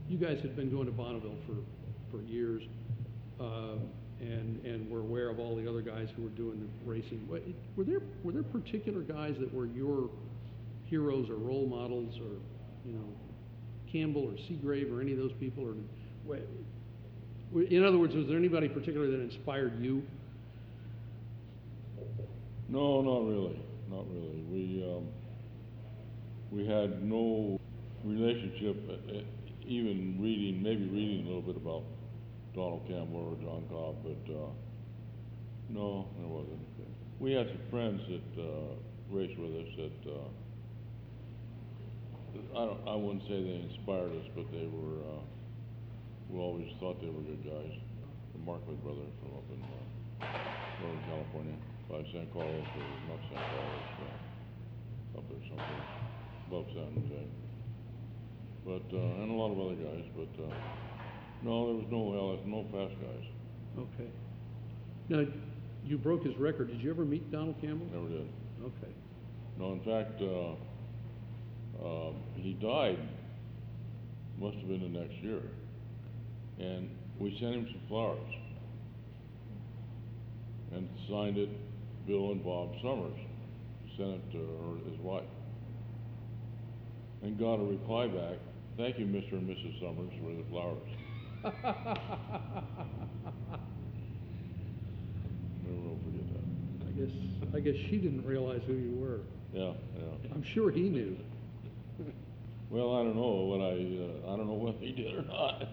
you guys had been going to Bonneville for years, and were aware of all the other guys who were doing the racing. Were there particular guys that were your heroes or role models, or Campbell or Seagrave or any of those people, or in other words, was there anybody particular that inspired you? No, not really. Not really. We had no relationship, even maybe reading a little bit about Donald Campbell or John Cobb, but no, there wasn't. We had some friends that raced with us that I wouldn't say they inspired us, but they were. We always thought they were good guys. The Markley brothers from up in Northern California, by San Carlos, or not San Carlos, up there someplace above San Jose. But and a lot of other guys, but no, there was no fast guys. Okay. Now, you broke his record. Did you ever meet Donald Campbell? Never did. Okay. No, in fact, he died. Must have been the next year, and we sent him some flowers, and signed it, Bill and Bob Summers. Sent it to his wife, and got a reply back. Thank you, Mr. and Mrs. Summers, for the flowers. Never will forget that. I guess she didn't realize who you were. Yeah. I'm sure he knew. Well, I don't know I don't know whether he did or not.